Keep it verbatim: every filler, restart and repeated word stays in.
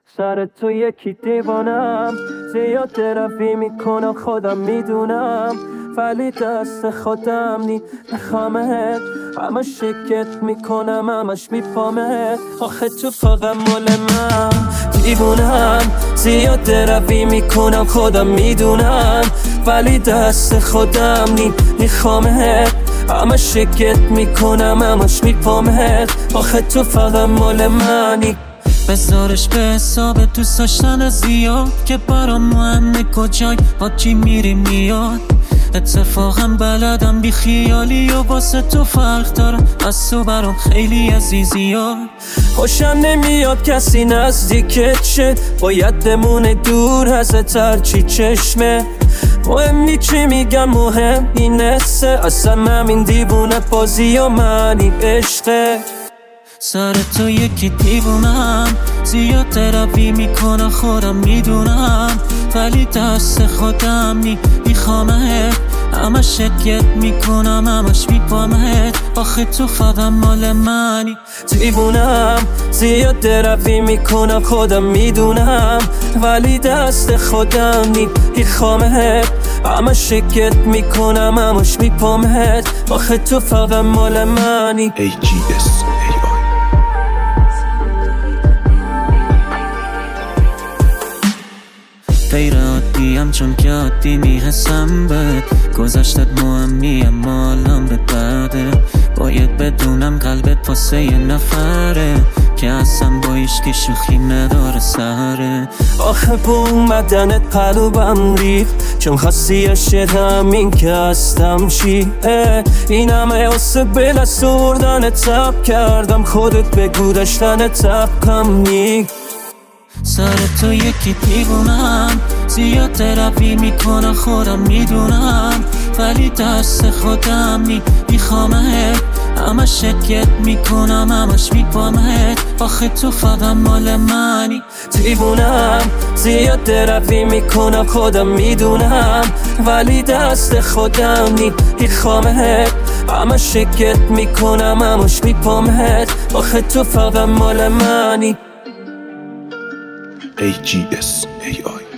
سر تو یکی دیوانم، زیاد ترفی میکنم خودم میدونم، ولی دست خودم نی نخوامت، همه شکت میکنم همش میپامت. آخه تو فقط مال من دیوونم، زیاد ترفی میکنم خودم میدونم، ولی دست خودم نی نخوامت، همه شکت میکنم همش میپامت. آخه تو فقط مال منی. بذارش به حساب دوست داشتن زیاد که برام مهمه کجای با کی میری میاد. اتفاقا بلدم بی خیالی و واسه تو فرق دارم، از تو برام خیلی عزیزی ها. خوشم نمیاد کسی نزدیکت شه، باید بمونه دور ازت هرچی چشمه. مهم چی میگم مهم اینسته، اصلا همین دیوونه بازی و منی عشقه. سر تو یکی دیوونم، زیاد ترپی میکنم خودم میدونم، ولی دست خودم نی میخوامت، همه شکت میکنم همش میپامت. آخه تو فقط مال منی. دیوونم، زیاد ترپی میکنم خودم میدونم، ولی دست خودم نی میخوامت، همه شکت میکنم همش میپامت. آخه تو فقط مال منی. ای جی اس ای آی غیر عادیم چون که عادی میحسم بهت، گذشتت مهمی اما الان به بعده. باید بدونم قلبت واسه یه نفره که اصلا با ایشکی شوخی نداره سره. آخه با اومدنت قلبم ریخت، چون خواستی عشق همین که هستم چی. این همه واسه بل سردن تب کردم، خودت بگو داشتن تبکم نی. سر تو یکی دیوونم، زیاد ترپی میکنم خودم میدونم، ولی دست خودم نی میخوامت، همه شکت میکنم همش میپامت. آخه تو فقط مال منی. دیوونم، زیاد ترپی میکنم خودم میدونم، ولی دست خودم نی میخوامت، همه شکت میکنم همش میپامت. آخه تو فقط مال منی. ای جی اس ای آی